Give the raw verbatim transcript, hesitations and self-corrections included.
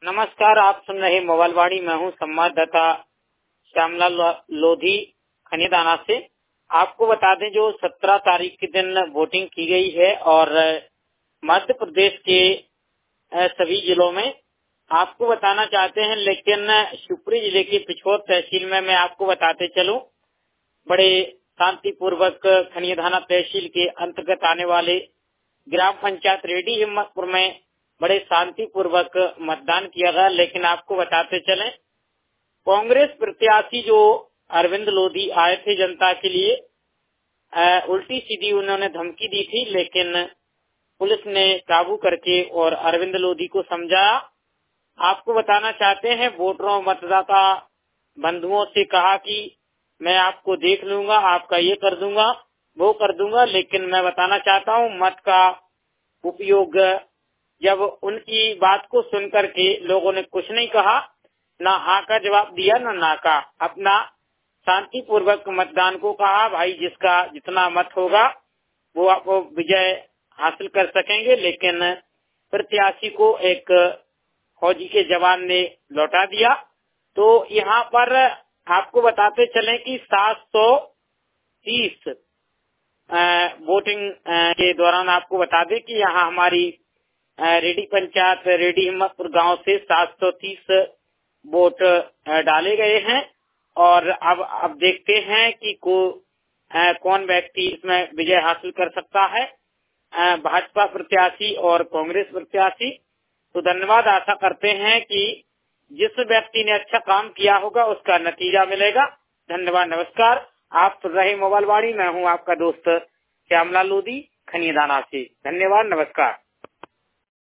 नमस्कार, आप सुन रहे मोबाइल वाणी। मैं हूँ संवाददाता श्यामलाल लोधी खनियादाना से। आपको बता दें, जो सत्रह तारीख के दिन वोटिंग की गई है और मध्य प्रदेश के सभी जिलों में आपको बताना चाहते हैं, लेकिन शिवपुरी जिले की पिछोर तहसील में मैं आपको बताते चलूं, बड़े शांतिपूर्वक खनियादाना तहसील के अंतर्गत आने वाले ग्राम पंचायत रेडी हिम्मतपुर में बड़े शांतिपूर्वक मतदान किया गया। लेकिन आपको बताते चलें, कांग्रेस प्रत्याशी जो अरविंद लोधी आए थे जनता के लिए, उल्टी सीधी उन्होंने धमकी दी थी, लेकिन पुलिस ने काबू करके और अरविंद लोधी को समझाया। आपको बताना चाहते हैं, वोटरों मतदाता बंधुओं से कहा कि मैं आपको देख लूंगा, आपका ये कर दूंगा, वो कर दूंगा। लेकिन मैं बताना चाहता हूँ, मत का उपयोग, जब उनकी बात को सुनकर के लोगों ने कुछ नहीं कहा, ना हाँ का जवाब दिया ना ना का, अपना शांतिपूर्वक मतदान को कहा, भाई जिसका जितना मत होगा वो आप विजय हासिल कर सकेंगे। लेकिन प्रत्याशी को एक फौजी के जवान ने लौटा दिया। तो यहाँ पर आपको बताते चलें कि सात सौ तीस वोटिंग के दौरान आपको बता दें कि यहाँ हमारी रेडी पंचायत रेडी हिम्मतपुर गांव से सात सौ तीस वोट डाले गए हैं। और अब अब देखते हैं कि को कौन व्यक्ति इसमें विजय हासिल कर सकता है, भाजपा प्रत्याशी और कांग्रेस प्रत्याशी। तो धन्यवाद। आशा करते हैं कि जिस व्यक्ति ने अच्छा काम किया होगा उसका नतीजा मिलेगा। धन्यवाद, नमस्कार। आप सुन रहे मोबाइल वाणी। मैं हूँ आपका दोस्त श्यामलाल लोधी खनियादाना से। धन्यवाद, नमस्कार।